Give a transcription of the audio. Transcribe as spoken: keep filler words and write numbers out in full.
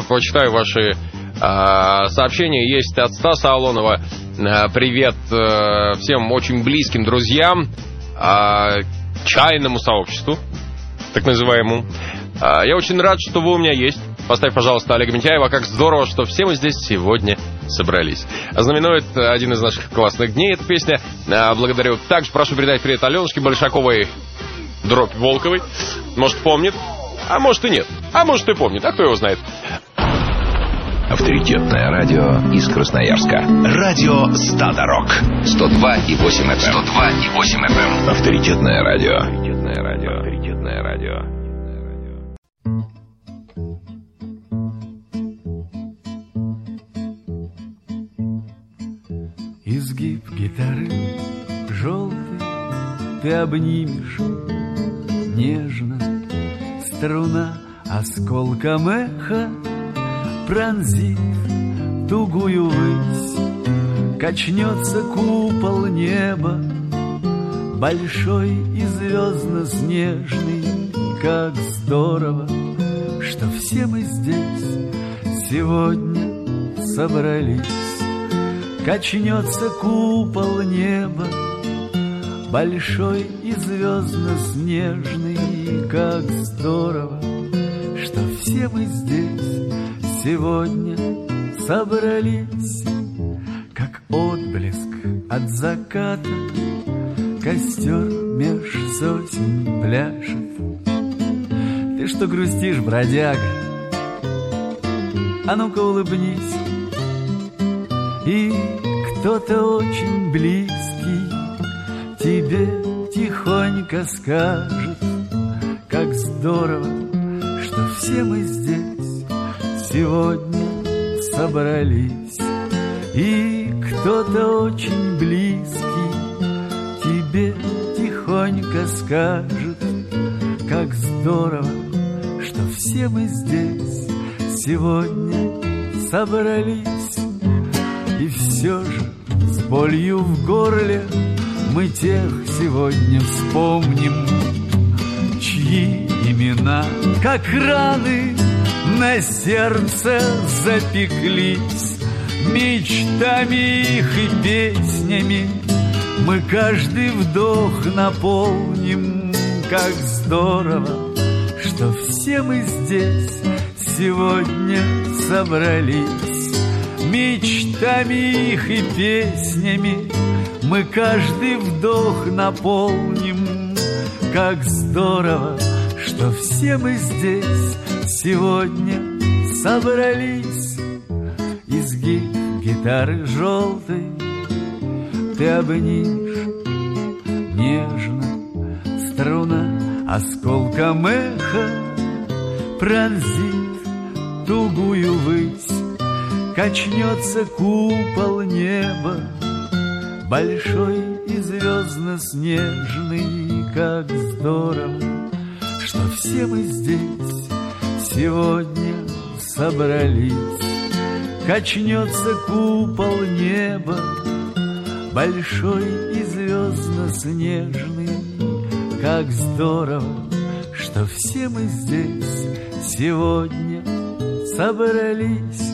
почитаю ваши э, сообщения. Есть от Стаса Алонова. Э, привет э, всем очень близким друзьям, э, чайному сообществу, так называемому. Э, я очень рад, что вы у меня есть. Поставь, пожалуйста, Олега Митяева. Как здорово, что все мы здесь сегодня собрались. Знаменует один из наших классных дней эта песня. Э, благодарю. Также прошу передать привет Аленушке Большаковой, дробь Волковой. Может, помнит, а может и нет. А может и помнит, а кто его знает. Авторитетное радио из Красноярска. Радио Стадорок. сто два и восемь эф эм. сто два и восемь эф эм. Авторитетное радио. Авторитетное радио. Авторитетное радио. Изгиб гитары желтый ты обнимешь нежно. Струна осколком эха пронзит тугую высь. Качнется купол неба, большой и звездно-снежный. Как здорово, что все мы здесь сегодня собрались. Качнется купол неба, большой и звездно-снежный. Как здорово, что все мы здесь сегодня собрались. Как отблеск от заката костер меж сосен пляшет. Ты что грустишь, бродяга? А ну-ка улыбнись. И кто-то очень близкий тебе тихонько скажет: как здорово, что все мы здесь сегодня собрались. И кто-то очень близкий тебе тихонько скажет: как здорово, что все мы здесь сегодня собрались. И все же с болью в горле мы тех сегодня вспомним, чьи имена, как раны, на сердце запеклись. Мечтами их и песнями мы каждый вдох наполним. Как здорово, что все мы здесь сегодня собрались. Мечтами их и песнями мы каждый вдох наполним. Как здорово, что все мы здесь сегодня собрались. Изгиб гитары желтой ты обнимешь нежно. Струна осколком эха пронзит тугую высь. Качнется купол неба, большой и звездно-снежный. Как здорово, что все мы здесь сегодня собрались. Качнется купол неба, большой и звездно-снежный. Как здорово, что все мы здесь сегодня собрались.